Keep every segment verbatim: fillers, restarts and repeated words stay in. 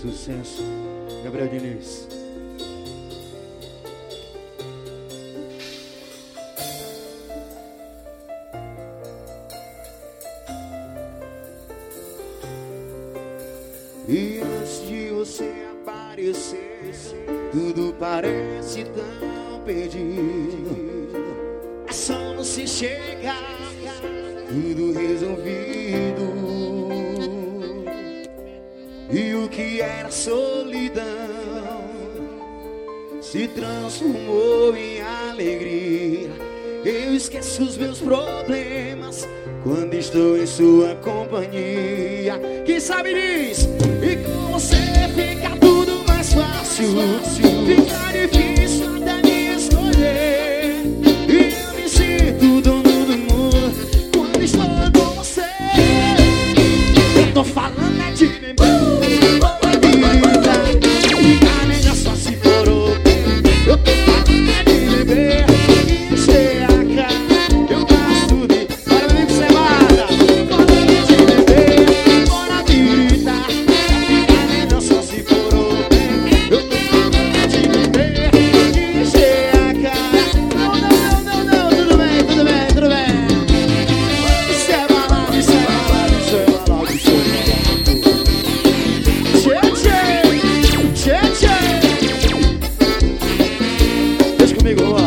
Sucesso, Gabriel Diniz. E antes de você aparecer, tudo parece tão perdido. É só você chegar, tudo resolvido. E o que era solidão se transformou em alegria. Eu esqueço os meus problemas quando estou em sua companhia. Quem sabe diz, e com você fica tudo mais fácil. Fica difícil até me escolher. E eu me sinto dono do mundo quando estou com você. Eu tô falando é de beber. A nega só se for o bem. Eu tô falando é de beber. Encher a cara, eu gasto de... Bora beber com cevada. Falando de beber, bora gritar. A nega só se for o bem. Eu tô falando é de beber. Encher a cara. Não, não, não, não, não. Tudo bem, tudo bem, tudo bem. Isso é balada, isso é balada, isso é balada, isso é balada. Deixa comigo, ó.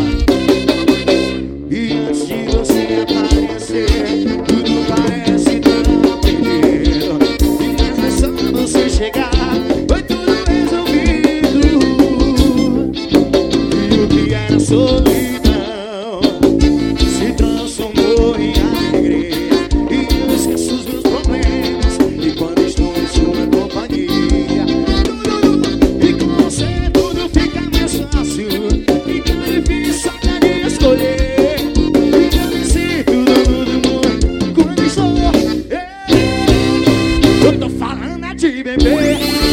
E antes de você aparecer, tudo parece tão perdido. Mas é só você chegar, foi tudo resolvido. E o que era solidão se transformou em alegria. E eu esqueço os meus problemas e quando estou em sua companhia. Escolher, e eu me sinto dono do mundo quando estou. Eu tô falando é de beber.